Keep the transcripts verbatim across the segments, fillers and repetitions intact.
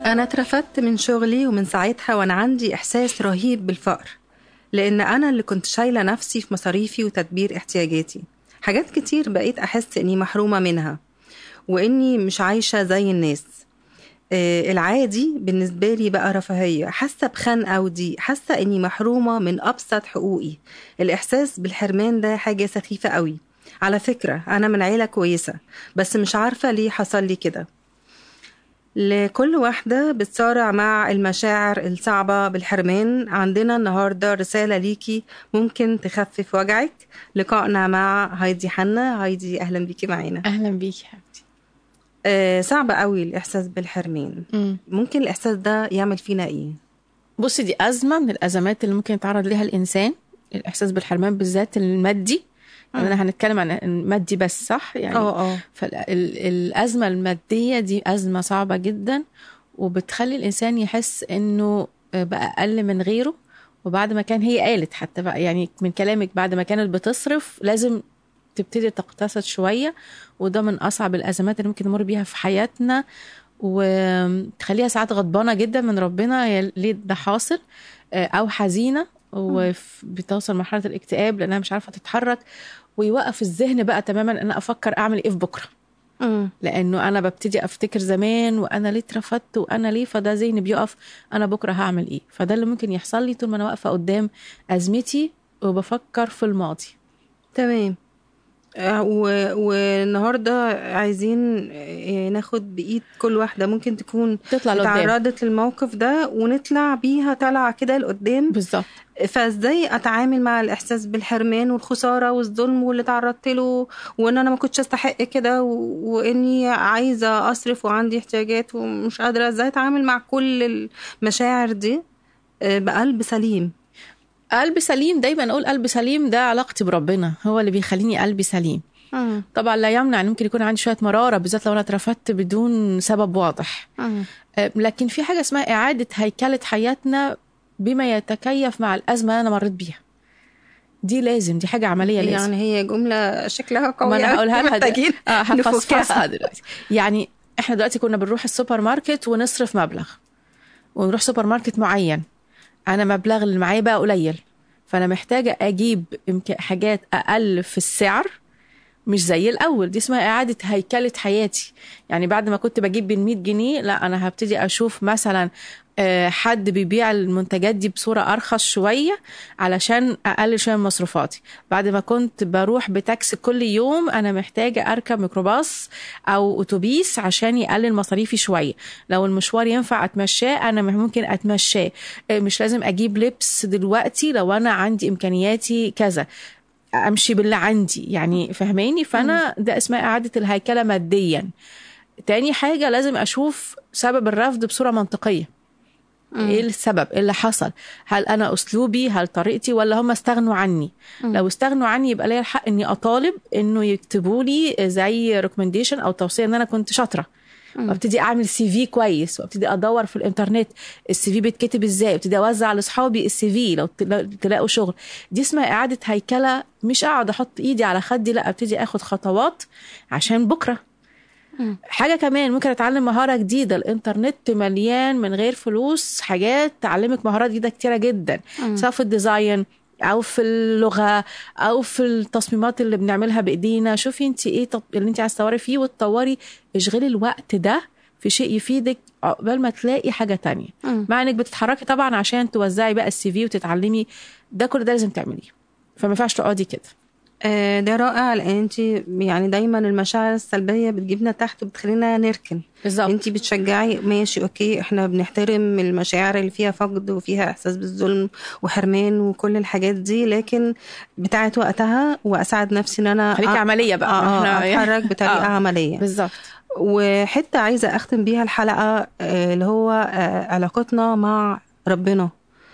أنا اترفدت من شغلي، ومن ساعتها وأنا عندي إحساس رهيب بالفقر، لأن أنا اللي كنت شايلة نفسي في مصاريفي وتدبير احتياجاتي. حاجات كتير بقيت أحس إني محرومة منها، وإني مش عايشة زي الناس. آه العادي بالنسبة لي بقى رفاهية. حاسة بخنقة ودي، حاسة إني محرومة من أبسط حقوقي. الإحساس بالحرمان ده حاجة سخيفة قوي. على فكرة أنا من عيلة كويسة، بس مش عارفة ليه حصل لي كده. لكل واحدة بتصارع مع المشاعر الصعبة بالحرمان، عندنا النهاردة رسالة ليكي ممكن تخفف وجعك. لقائنا مع هايدي حنا. هايدي أهلا بيكي معانا. أهلا بيكي حبيبتي. آه صعب قوي الإحساس بالحرمان. م. ممكن الإحساس ده يعمل فينا إيه؟ بصي، دي أزمة من الأزمات اللي ممكن يتعرض لها الإنسان، الإحساس بالحرمان بالذات المادي. يعني أنا هنتكلم عن المادي بس، صح؟ يعني اه اه فالأزمة المادية دي أزمة صعبة جدا، وبتخلي الإنسان يحس إنه بقى أقل من غيره. وبعد ما كان هي قالت حتى بقى، يعني من كلامك، بعد ما كانت بتصرف لازم تبتدي تقتصد شوية. وده من أصعب الأزمات اللي ممكن نمر بيها في حياتنا، وتخليها ساعات غضبانة جدا من ربنا ليه ده حاصل، أو حزينة وبتوصل مرحلة الاكتئاب لأنها مش عارفة تتحرك. ويوقف الذهن بقى تماما أنا أفكر أعمل إيه في بكرة، م. لأنه أنا ببتدي أفتكر زمان وأنا ليه اترفدت وأنا ليه، فده ذهني بيقف أنا بكرة هعمل إيه. فده اللي ممكن يحصل لي طول ما أنا واقفة قدام أزمتي وبفكر في الماضي. تمام. والنهاردة عايزين ناخد بإيد كل واحدة ممكن تكون تطلع تعرضت للموقف ده، ونطلع بيها طلعة كده لقدام. بالظبط. فازاي اتعامل مع الاحساس بالحرمان والخسارة والظلم واللي تعرضت له، وان انا ما كنتش استحق كده، واني عايزة اصرف وعندي احتياجات ومش قادرة. ازاي اتعامل مع كل المشاعر دي بقلب سليم؟ قلب سليم، دايما اقول قلب سليم ده علاقتي بربنا هو اللي بيخليني قلبي سليم. م. طبعا لا يمنع ان ممكن يكون عندي شويه مراره، بالذات لو انا اترفدت بدون سبب واضح. م. لكن في حاجه اسمها اعاده هيكله حياتنا بما يتكيف مع الازمه اللي انا مريت بيها. دي لازم، دي حاجه عمليه لازم. يعني هي جمله شكلها قوي، ما انا هقولها لها محتاجين هفصفصها دلوقتي. يعني احنا دلوقتي كنا بنروح السوبر ماركت ونصرف مبلغ، ونروح سوبر ماركت معين، انا مبلغ اللي معايا بقى قليل، فأنا محتاجة أجيب حاجات أقل في السعر مش زي الأول. دي اسمها إعادة هيكلة حياتي. يعني بعد ما كنت بجيب بالمية جنيه، لا أنا هبتدي أشوف مثلا حد بيبيع المنتجات دي بصورة أرخص شوية علشان أقلل شوية من مصروفاتي. بعد ما كنت بروح بتاكسي كل يوم، أنا محتاجة أركب ميكروباص أو أتوبيس عشان يقلل مصاريفي شوية. لو المشوار ينفع أتمشاه أنا ممكن أتمشاه، مش لازم أجيب لبس دلوقتي لو أنا عندي إمكانياتي كذا، أمشي باللي عندي. يعني فهميني؟ فأنا ده اسمها إعادة الهيكلة ماديا. تاني حاجة لازم أشوف سبب الرفض بصورة منطقية. مم. ايه السبب؟ ايه اللي حصل؟ هل انا اسلوبي، هل طريقتي، ولا هم استغنوا عني؟ مم. لو استغنوا عني يبقى ليا الحق اني اطالب انه يكتبوا لي زي ريكومنديشن او توصيه ان انا كنت شاطره، وابتدي اعمل سي في كويس، وابتدي ادور في الانترنت السي في بيتكتب ازاي، وابتدي اوزع لاصحابي السي في لو تلاقوا شغل. دي اسمها اعاده هيكله، مش اقعد احط ايدي على خدي، لا ابتدي اخد خطوات عشان بكره. حاجة كمان ممكن اتعلم مهارة جديدة. الانترنت مليان من غير فلوس حاجات تعلمك مهارات جديدة كتيرة جدا، سواء في الديزاين او في اللغة او في التصميمات اللي بنعملها بايدينا. شوفي انت ايه اللي انت عايز تطوري فيه وتطوري، اشغلي الوقت ده في شيء يفيدك قبل ما تلاقي حاجة تانية. مع انك بتتحركي طبعا عشان توزعي بقى السي في وتتعلمي، ده كل ده لازم تعمليه، فما ينفعش تقعدي كده. ده رائع، لان انت يعني دايما المشاعر السلبيه بتجيبنا تحت وبتخلينا نركن. بالظبط. انت بتشجعي ماشي اوكي، احنا بنحترم المشاعر اللي فيها فقد وفيها احساس بالظلم وحرمان وكل الحاجات دي، لكن بتاعت وقتها واساعد نفسي ان انا خليكي أ... عمليه بقى، آه احنا اتحرك بطريقه آه. عمليه. بالظبط. وحتى عايزه اختم بيها الحلقه اللي هو علاقتنا مع ربنا،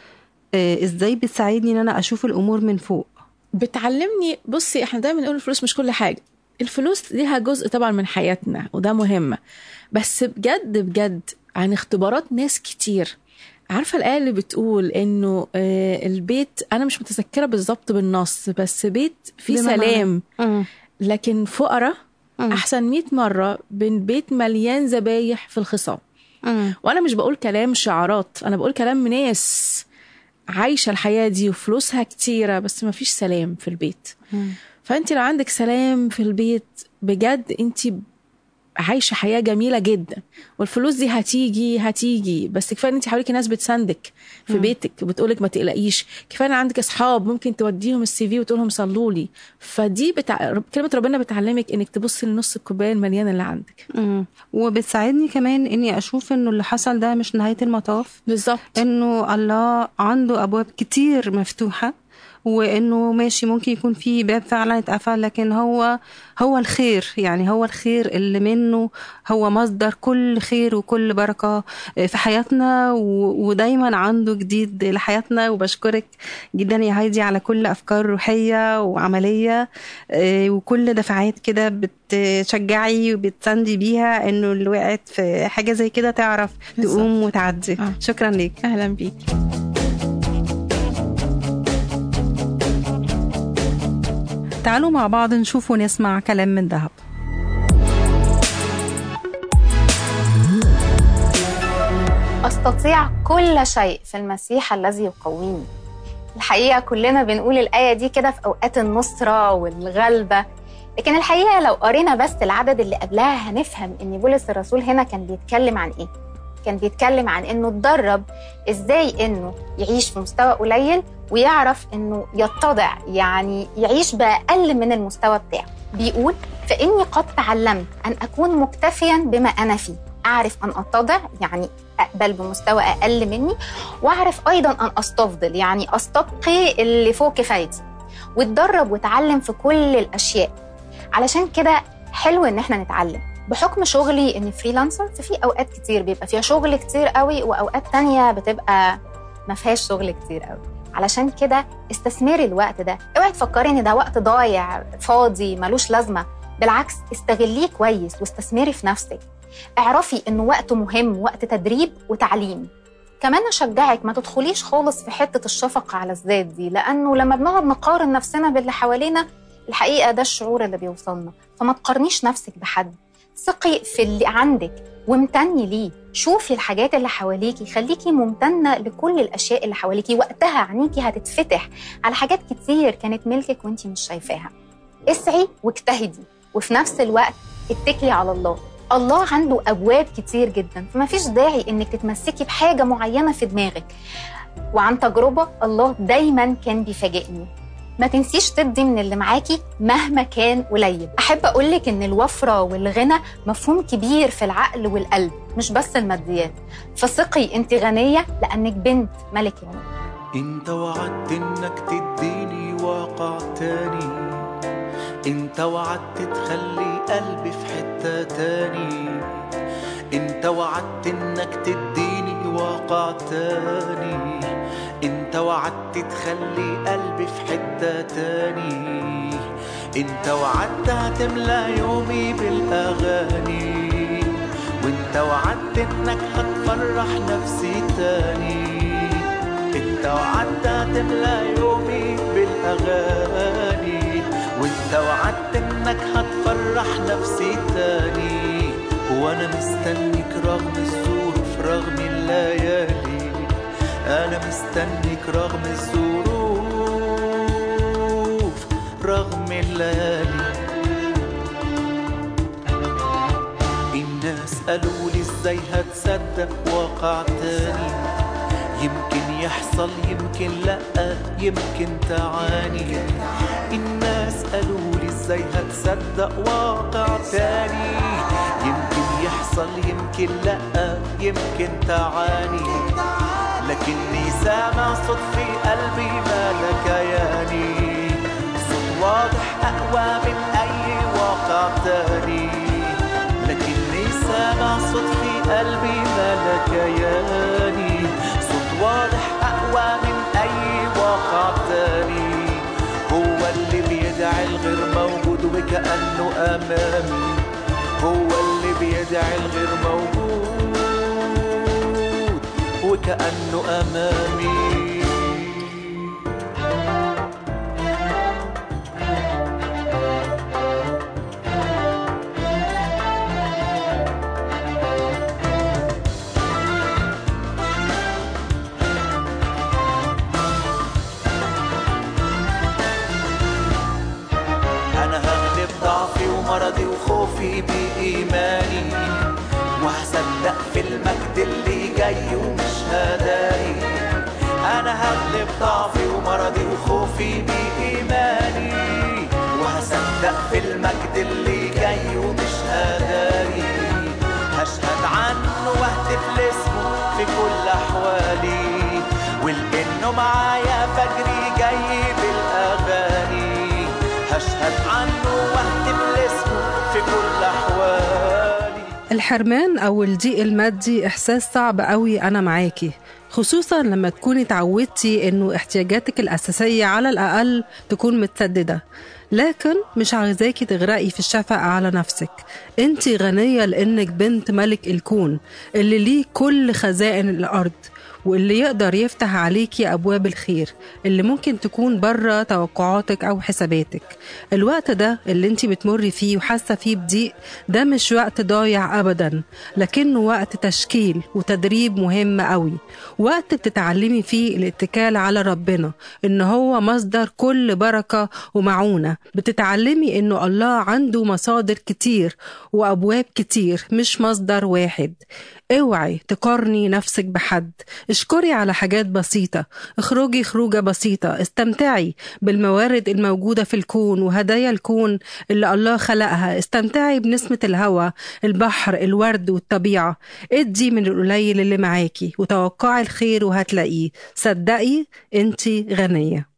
ازاي بتساعدني ان انا اشوف الامور من فوق؟ بتعلمني. بصي، احنا دايما نقول الفلوس مش كل حاجة. الفلوس ليها جزء طبعا من حياتنا وده مهمة، بس بجد بجد عن اختبارات ناس كتير. عارفة الآية اللي بتقول انه آه البيت، انا مش متذكرة بالظبط بالنص، بس بيت فيه سلام لكن فقراء احسن مئة مرة من بيت مليان ذبايح في الخصام. مم. وانا مش بقول كلام شعارات، انا بقول كلام ناس عايشه الحياه دي وفلوسها كتيره بس ما فيش سلام في البيت. مم. فانت لو عندك سلام في البيت بجد انت عايشه حياه جميله جدا، والفلوس دي هتيجي هتيجي بس كفايه ان انت حواليكي ناس بتساندك في مم. بيتك وبتقولك ما تقلقيش، كفايه ان عندك اصحاب ممكن توديهم السي في وتقولهم صلوا لي. فدي بتاع كلمه ربنا بتعلمك انك تبصي لنص الكوبايه المليان اللي عندك. مم. وبتساعدني كمان اني اشوف انه اللي حصل ده مش نهاية المطاف، بالظبط. انه الله عنده ابواب كتير مفتوحة، وانه ماشي ممكن يكون في باب فعلا اتقفل، لكن هو هو الخير، يعني هو الخير اللي منه هو مصدر كل خير وكل بركة في حياتنا، و- ودايما عنده جديد لحياتنا. وبشكرك جدا يا هايدي على كل افكار روحية وعملية، آه، وكل دفعات كده بتشجعي وبتساندي بيها انه اللي وقعت في حاجة زي كده تعرف بالظبط. تقوم وتعدي. آه. شكرا ليك. اهلا بيك. تعالوا مع بعض نشوف ونسمع كلام من ذهب. أستطيع كل شيء في المسيح الذي يقويني. الحقيقة كلنا بنقول الآية دي كده في أوقات النصرة والغلبة، لكن الحقيقة لو قرينا بس العدد اللي قبلها هنفهم إن بولس الرسول هنا كان بيتكلم عن إيه. كان بيتكلم عن إنه اتدرب إزاي إنه يعيش في مستوى قليل ويعرف إنه يتضع، يعني يعيش بأقل من المستوى بتاعه. بيقول فإني قد تعلمت أن أكون مكتفيا بما أنا فيه، أعرف أن أتضع يعني أقبل بمستوى أقل مني، وأعرف أيضا أن أستفضل يعني أستبقي اللي فوق كفايتي، واتدرب وتعلم في كل الأشياء. علشان كده حلو إن احنا نتعلم. بحكم شغلي إني فريلانسر، ففي أوقات كتير بيبقى فيها شغل كتير قوي، وأوقات تانية بتبقى ما فيهاش شغل كتير قوي. علشان كده استثمري الوقت ده، اوعي تفكري إن ده وقت ضايع فاضي ملوش لازمة، بالعكس استغليه كويس واستثمري في نفسك. اعرفي إنه وقت مهم، وقت تدريب وتعليم. كمان أشجعك ما تدخليش خالص في حتة الشفقة على الذات دي، لأنه لما بنقعد نقارن نفسنا باللي حوالينا الحقيقة ده الشعور اللي بيوصلنا. فما تقارنيش نفسك بحد، ثقي في اللي عندك وامتني ليه. شوفي الحاجات اللي حواليكي، خليكي ممتنة لكل الأشياء اللي حواليكي، وقتها عينيكي هتتفتح على حاجات كتير كانت ملكك وانتي مش شايفاها. اسعي واجتهدي، وفي نفس الوقت اتكلي على الله. الله عنده أبواب كتير جدا، فما فيش داعي إنك تتمسكي بحاجة معينة في دماغك. وعن تجربة الله دايما كان بيفاجئني، ما تنسيش تدي من اللي معاكي مهما كان قليل. أحب أقولك إن الوفرة والغنى مفهوم كبير في العقل والقلب، مش بس الماديات. فثقي أنت غنية لأنك بنت ملك الملوك. انت وعدت انك تديني واقع تاني، انت وعدت تخلي قلبي في حتة تاني، انت وعدت انك تديني واقع تاني، انت وعدت تخلي قلبي في حتة تاني، انت وعدت هتملى يومي بالاغاني، وانت وعدت انك هتفرح نفسي تاني، انت وعدت هتملى يومي بالاغاني، وانت وعدت انك هتفرح نفسي تاني. وانا مستنيك رغم الظروف رغم الليالي، انا مستنيك رغم الظروف رغم الليالي. الناس قالوا لي ازاي هتصدق واقع تاني، يمكن يحصل يمكن لأ يمكن تعاني. الناس قالوا لي ازاي هتصدق واقع تاني، يمكن يحصل يمكن لأ يمكن تعاني. لكني سامع صوت في قلبي مالك ياني، صوت واضح أقوى من أي واقع تاني. لكني سامع صوت في قلبي مالك ياني، واضح أقوى من أي واقع تاني. هو اللي بيدعي الغير موجود وكأنه أمامي، هو اللي بيدعي الغير موجود وكأنه أمامي. خوفي بإيماني، وهصدق في المجد اللي جاي ومش هداري. أنا هغلب ضعفي ومرضي وخوفي بإيماني، وهصدق في المجد اللي جاي ومش هداري. هشهد عنه واهتف لاسمه في كل أحوالي، ولأنه معايا فجري جاي بالأغاني. هشهد عنه واهتف لاسمه في كل أحوالي. الحرمان أو الضيق المادي إحساس صعب قوي، أنا معاكي، خصوصا لما تكوني تعودتي إنه احتياجاتك الأساسية على الأقل تكون متسددة. لكن مش عايزاكي تغرقي في الشفقة على نفسك. انتي غنية لأنك بنت ملك الكون اللي ليه كل خزائن الأرض، واللي يقدر يفتح عليكي أبواب الخير اللي ممكن تكون برا توقعاتك أو حساباتك. الوقت ده اللي انتي بتمري فيه وحاسة فيه بضيق ده مش وقت ضايع أبدا، لكنه وقت تشكيل وتدريب مهم قوي، وقت بتتعلمي فيه الاتكال على ربنا إن هو مصدر كل بركة ومعونة. بتتعلمي إنه الله عنده مصادر كتير وأبواب كتير، مش مصدر واحد. اوعي تقارني نفسك بحد، اشكري على حاجات بسيطة، اخرجي خروجة بسيطة، استمتعي بالموارد الموجودة في الكون وهدايا الكون اللي الله خلقها. استمتعي بنسمة الهواء، البحر، الورد والطبيعة. ادي من القليل اللي معاكي وتوقعي الخير وهتلاقيه. صدقي انتي غنية.